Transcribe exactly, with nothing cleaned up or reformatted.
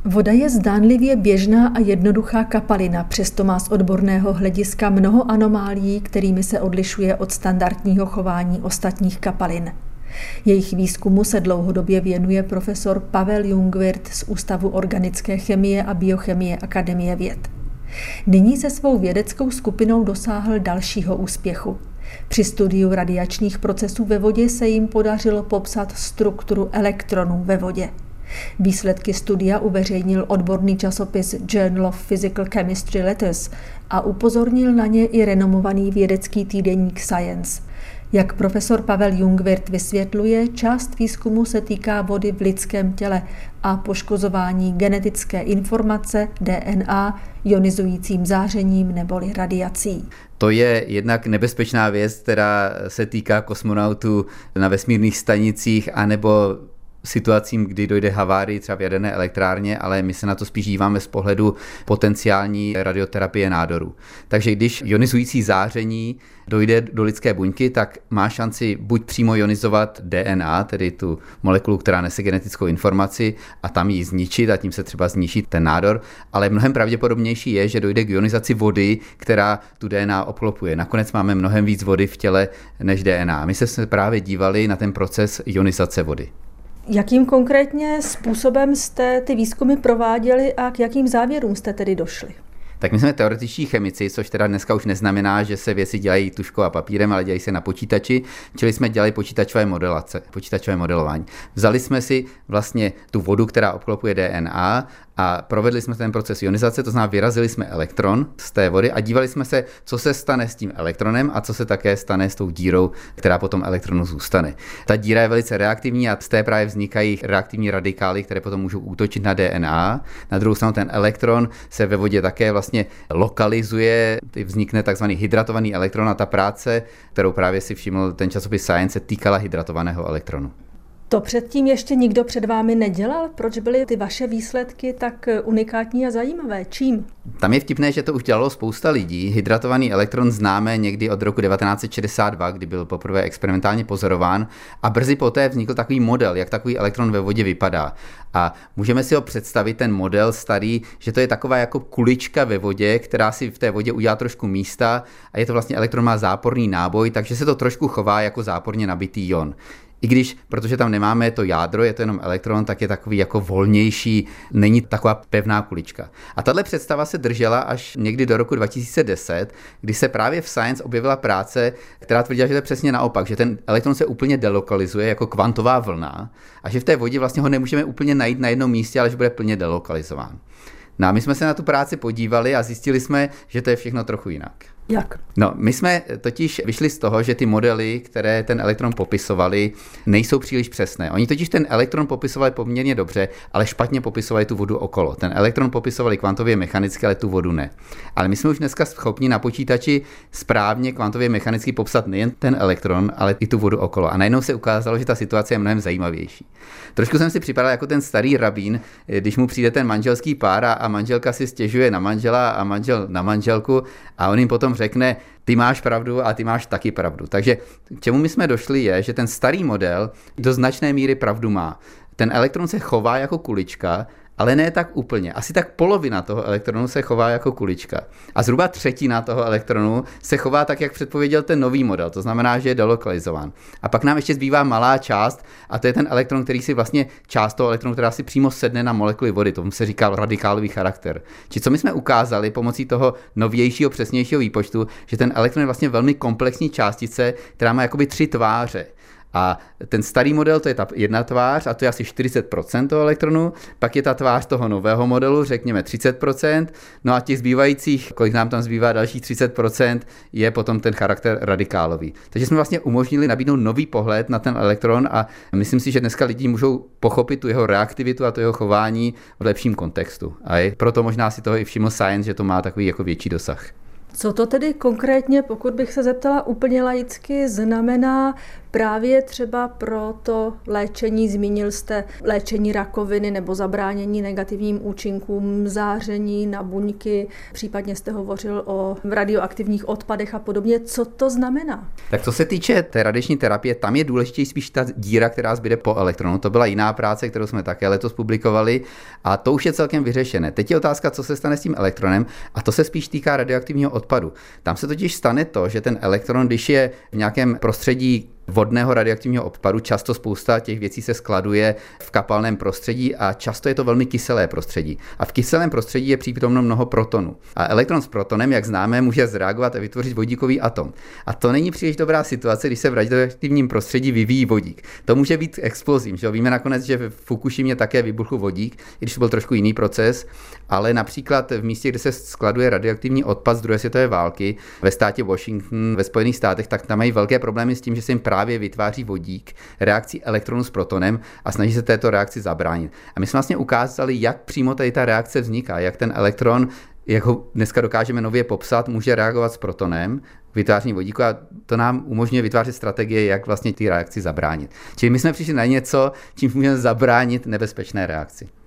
Voda je zdánlivě běžná a jednoduchá kapalina, přesto má z odborného hlediska mnoho anomálií, kterými se odlišuje od standardního chování ostatních kapalin. Jejich výzkumu se dlouhodobě věnuje profesor Pavel Jungwirth z Ústavu organické chemie a biochemie Akademie věd. Nyní se svou vědeckou skupinou dosáhl dalšího úspěchu. Při studiu radiačních procesů ve vodě se jim podařilo popsat strukturu elektronů ve vodě. Výsledky studia uveřejnil odborný časopis Journal of Physical Chemistry Letters a upozornil na ně i renomovaný vědecký týdeník Science. Jak profesor Pavel Jungwirth vysvětluje, část výzkumu se týká vody v lidském těle a poškozování genetické informace, D N A, ionizujícím zářením neboli radiací. To je jednak nebezpečná věc, která se týká kosmonautů na vesmírných stanicích anebo situacím, kdy dojde havárii třeba v jaderné elektrárně, ale my se na to spíš díváme z pohledu potenciální radioterapie nádoru. Takže když ionizující záření dojde do lidské buňky, tak má šanci buď přímo ionizovat D N A, tedy tu molekulu, která nese genetickou informaci, a tam ji zničit a tím se třeba zničí ten nádor, ale mnohem pravděpodobnější je, že dojde k ionizaci vody, která tu D N A obklopuje. Nakonec máme mnohem víc vody v těle než D N A. My jsme se právě dívali na ten proces ionizace vody. Jakým konkrétně způsobem jste ty výzkumy prováděli a k jakým závěrům jste tedy došli? Tak my jsme teoretičtí chemici, což teda dneska už neznamená, že se věci dělají tužkou a papírem, ale dělají se na počítači, čili jsme dělali počítačové modelace, počítačové modelování. Vzali jsme si vlastně tu vodu, která obklopuje D N A, a provedli jsme ten proces ionizace, to znamená vyrazili jsme elektron z té vody a dívali jsme se, co se stane s tím elektronem a co se také stane s tou dírou, která potom elektronu zůstane. Ta díra je velice reaktivní a z té právě vznikají reaktivní radikály, které potom můžou útočit na D N A. Na druhou stranu ten elektron se ve vodě také vlastně lokalizuje, vznikne takzvaný hydratovaný elektron a ta práce, kterou právě si všiml ten časopis Science, se týkala hydratovaného elektronu. To předtím ještě nikdo před vámi nedělal? Proč byly ty vaše výsledky tak unikátní a zajímavé? Čím? Tam je vtipné, že to už dělalo spousta lidí. Hydratovaný elektron známe někdy od roku devatenáct set šedesát dva, kdy byl poprvé experimentálně pozorován, a brzy poté vznikl takový model, jak takový elektron ve vodě vypadá. A můžeme si ho představit, ten model starý, že to je taková jako kulička ve vodě, která si v té vodě udělá trošku místa, a je to vlastně elektron má záporný náboj, takže se to trošku chová jako záporně nabitý ion. I když, protože tam nemáme to jádro, je to jenom elektron, tak je takový jako volnější, není taková pevná kulička. A tahle představa se držela až někdy do roku dva tisíce deset, kdy se právě v Science objevila práce, která tvrdila, že to je přesně naopak, že ten elektron se úplně delokalizuje jako kvantová vlna a že v té vodě vlastně ho nemůžeme úplně najít na jednom místě, ale že bude plně delokalizován. No a my jsme se na tu práci podívali a zjistili jsme, že to je všechno trochu jinak. Jak? No, my jsme totiž vyšli z toho, že ty modely, které ten elektron popisovali, nejsou příliš přesné. Oni totiž ten elektron popisovali poměrně dobře, ale špatně popisovali tu vodu okolo. Ten elektron popisovali kvantově mechanicky, ale tu vodu ne. Ale my jsme už dneska schopni na počítači správně kvantově mechanicky popsat nejen ten elektron, ale i tu vodu okolo. A najednou se ukázalo, že ta situace je mnohem zajímavější. Trošku jsem si připadal jako ten starý rabín, když mu přijde ten manželský pár a manželka si stěžuje na manžela a manžel na manželku a on jim potom řekne, ty máš pravdu a ty máš taky pravdu. Takže k čemu my jsme došli je, že ten starý model do značné míry pravdu má. Ten elektron se chová jako kulička, ale ne tak úplně. Asi tak polovina toho elektronu se chová jako kulička. A zhruba třetina toho elektronu se chová tak, jak předpověděl ten nový model. To znamená, že je delokalizován. A pak nám ještě zbývá malá část, a to je ten elektron, který si vlastně část toho elektronu, která si přímo sedne na molekuly vody. Tomu se říká radikálový charakter. Či co my jsme ukázali pomocí toho novějšího, přesnějšího výpočtu, že ten elektron je vlastně velmi komplexní částice, která má jakoby tři tváře. A ten starý model, to je ta jedna tvář a to je asi čtyřicet procent toho elektronu, pak je ta tvář toho nového modelu, řekněme třicet procent, no a těch zbývajících, kolik nám tam zbývá, dalších třicet procent je potom ten charakter radikálový. Takže jsme vlastně umožnili nabídnout nový pohled na ten elektron a myslím si, že dneska lidi můžou pochopit tu jeho reaktivitu a to jeho chování v lepším kontextu. A je proto možná si toho i všiml Science, že to má takový jako větší dosah. Co to tedy konkrétně, pokud bych se zeptala úplně laicky, znamená právě třeba pro to léčení? Zmínil jste léčení rakoviny nebo zabránění negativním účinkům záření na buňky, případně jste hovořil o radioaktivních odpadech a podobně. Co to znamená? Tak co se týče té radiační terapie, tam je důležitější spíš ta díra, která zbyde po elektronu. To byla jiná práce, kterou jsme také letos publikovali a to už je celkem vyřešené. Teď je otázka, co se stane s tím elektronem, a to se spíš týká radioaktivního odpadu. Tam se totiž stane to, že ten elektron, když je v nějakém prostředí vodného radioaktivního odpadu, často spousta těch věcí se skladuje v kapalném prostředí a často je to velmi kyselé prostředí. A v kyselém prostředí je přítomno mnoho protonů. A elektron s protonem, jak známe, může zreagovat a vytvořit vodíkový atom. A to není příliš dobrá situace, když se v radioaktivním prostředí vyvíjí vodík. To může být explozím, že jo? Víme nakonec, že v Fukushimě také vybuchl vodík, i když to byl trošku jiný proces, ale například v místě, kde se skladuje radioaktivní odpad z druhé světové války, ve státě Washington, ve Spojených státech, tak tam mají velké problémy s tím, že se jim právě vytváří vodík reakcí elektronu s protonem a snaží se této reakci zabránit. A my jsme vlastně ukázali, jak přímo tady ta reakce vzniká, jak ten elektron, jak ho dneska dokážeme nově popsat, může reagovat s protonem, vytváření vodíku, a to nám umožňuje vytvářet strategie, jak vlastně ty reakci zabránit. Čili my jsme přišli na něco, čím můžeme zabránit nebezpečné reakci.